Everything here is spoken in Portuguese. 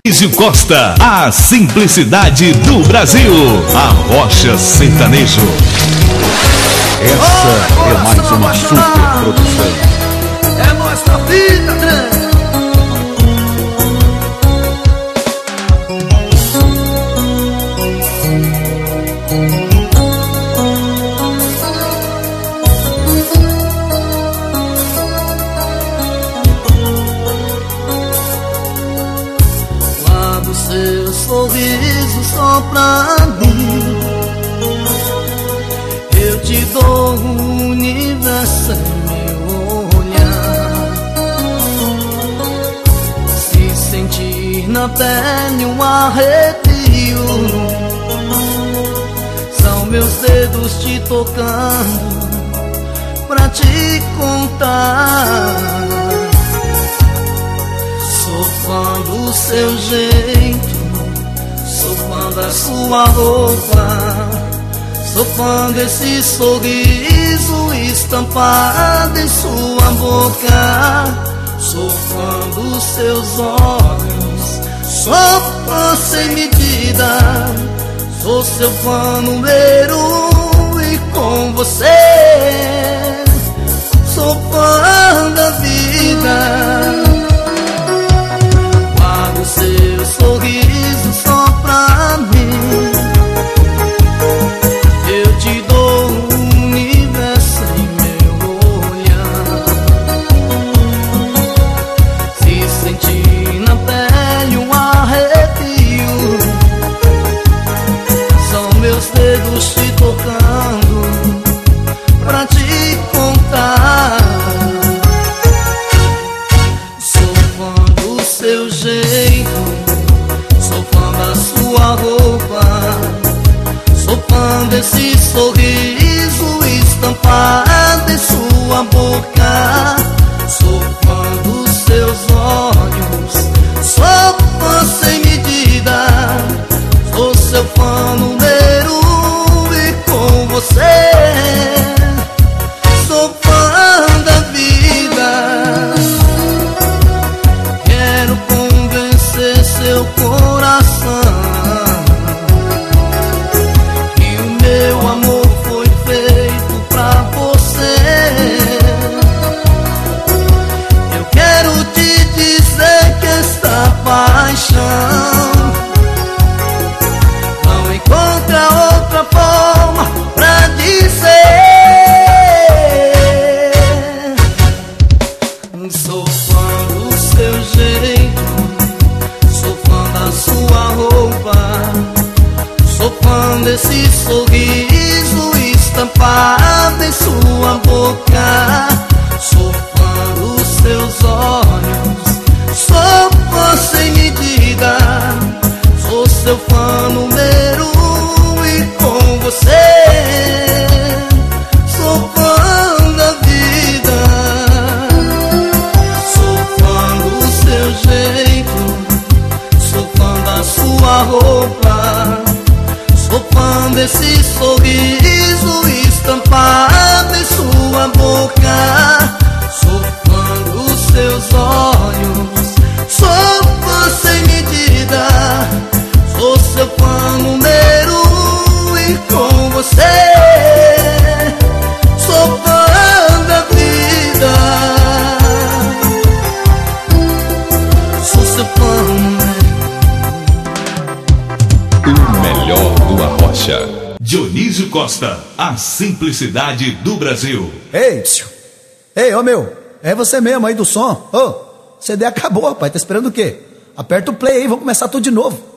Dionísio Costa, a simplicidade do Brasil. A Rocha Sertanejo. Essa é mais uma super produção. É nossa vida, né? Guardo seu sorriso só pra mim. Eu te dou o universo em meu olhar. Se sentir na pele um arrepio, são meus dedos te tocando pra te contar. Sou fã do seu jeito, sou fã da sua roupa, sou fã desse sorriso estampado em sua boca. Sou fã dos seus olhos, sou fã sem medida. Sou seu fã número um e com você sou fã da vida. Guardo seu sorriso só pra mim. Eu te dou o universo em meu olhar. Se sentir na pele um arrepio, são meus dedos te tocando pra te contar. Sou fã do seu jeito, sou fã da sua roupa, sou fã desse sorriso estampado em sua boca. Sou fã dos seus olhos, sou fã sem medida. Sou seu fã número um e com você sou fã da vida. Quero convencer seu coração que o meu amor foi feito pra você. Eu quero te dizer que esta paixão não encontra outra forma pra dizer. Sou fã do seu jeito, sou fã da sua roupa, sou fã desse sorriso estampado em sua boca. Sou fã dos seus olhos, sou fã sem medida. Sou seu fã número um e com você sou fã da vida. Sou fã do seu jeito, sou fã da sua roupa, sou fã desse sorriso estampado em sua boca. Sou fã dos seus olhos, sou fã sem medida. Sou seu fã número um e com você sou fã da vida. Sou seu fã O melhor do Arrocha. Dionísio Costa, a simplicidade do Brasil. Ei, tio. Ei, ô meu, é você mesmo aí do som? Ô, CD acabou, rapaz, tá esperando o quê? Aperta o play aí, vamos começar tudo de novo.